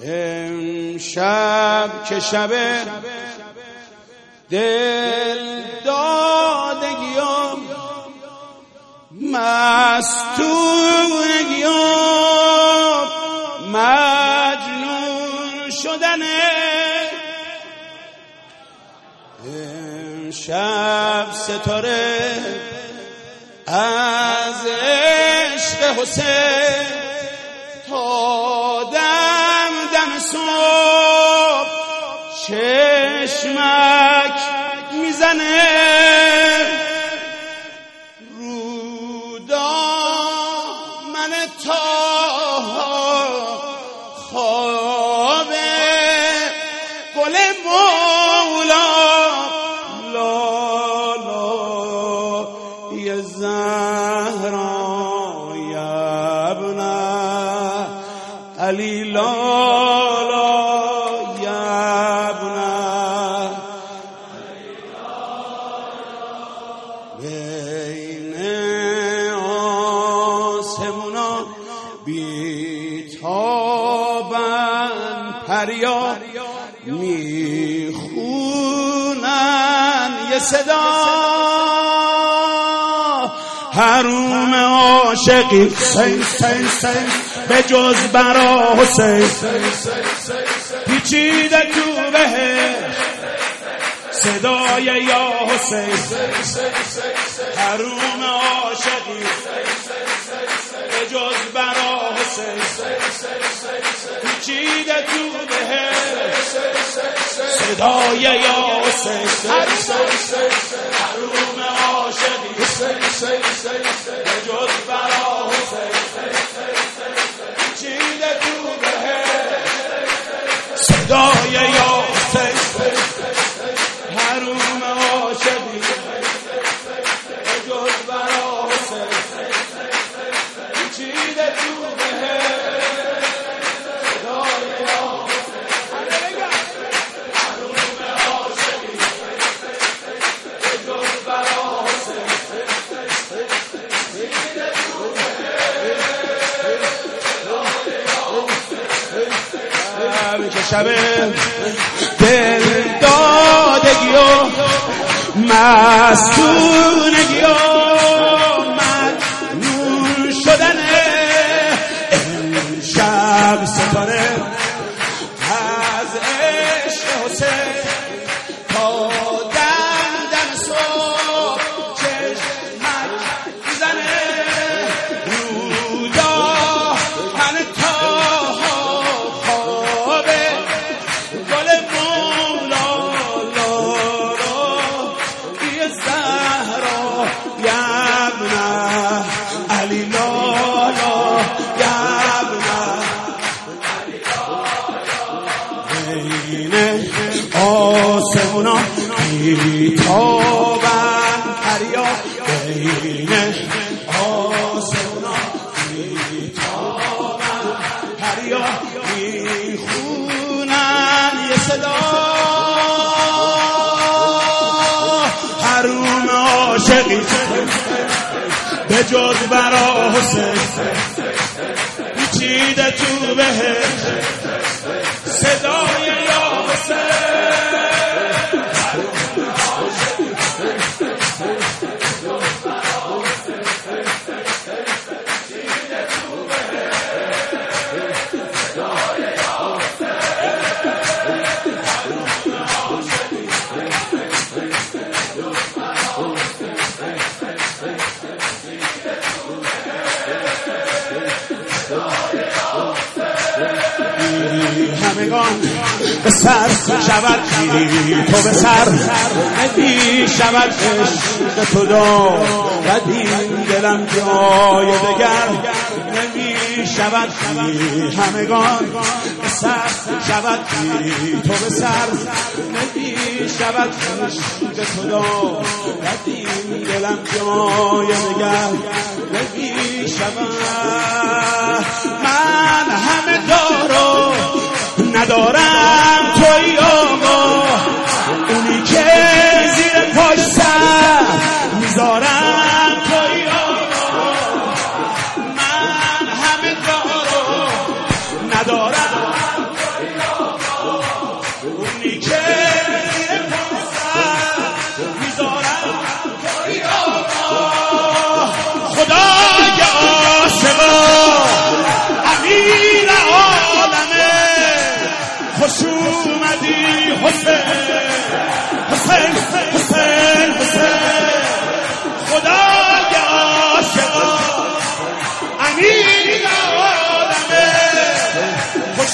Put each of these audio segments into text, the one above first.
شب که شب دل دادگیام مستونگیام مجنون شدنه شب ستاره از عشق حسین تا دم صبح چشمک میزنه رو دامن تا خواب گل مولا لالا ی زهرا یبنه علی لالا یبنه بین آسمونا بیتابن پریا میخونن یه صدا حروم عاشقی سین سین سین به جز برا حسین پیچیده تو بهش صدای یا حسین حروم عاشقی به جز برا حسین پیچیده تو بهش صدای یا حسین حروم عاشقی به جز برا حسین پیچیده تو بهش صدای یا حسین حروم عاشقی به جز برا حسین پیچیده تو شب دل دادگی و مستونگی و مجنون شدنه امشب ستاره از عشق حسین تا دم صبح چشمک میزنه رو دامن تا علی لالا یبنه بین آسمونا بیتابن پریا بین آسمونا بیتابن پریا میخونن یه صدا حروم عاشقی به جز برا حسین پیچیده تو بهش صدای یا حسین همگان به سر شود تو به سر ندی شود عشق تو دارد این دلم جای دگر نمی شود همگان به سر شود تو به سر ندی شود عشق تو دارد این دلم جای دگر نمی شود من همه دارم ندارم توی آقا اونی که زیر پاش سر میذارم توی آقا من همه دارم ندارم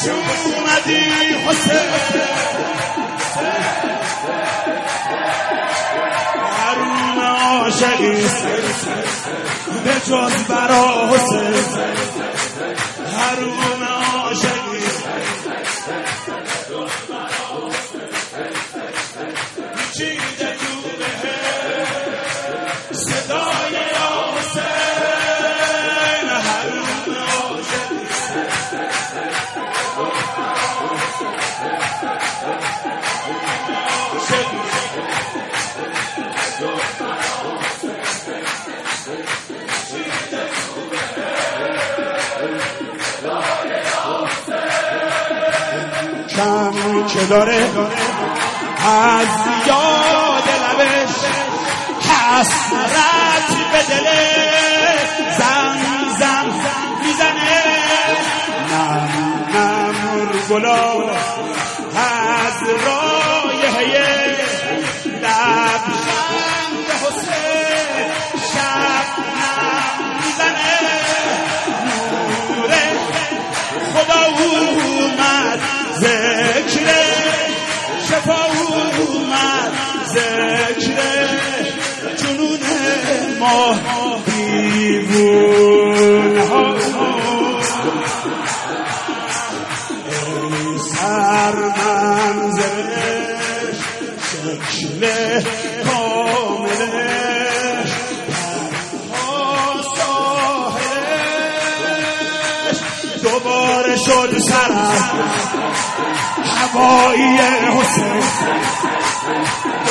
خوش اومدی حسین حروم عاشقیست به جز برا حسین حروم عاشقیست چیده تو به صدای حسین حروم عاشقیست کم که داره از یاد لبش حسرت به دل زم میزنه نمر گلا از رایحه لبخند حسین شب میزنه نور خدا اومد ذکر شفا اومد ذکر جنون ما دیوون ها ای سر منزلش شکل کاملش درها ساحلش دوباره شد سرم هوایی حسین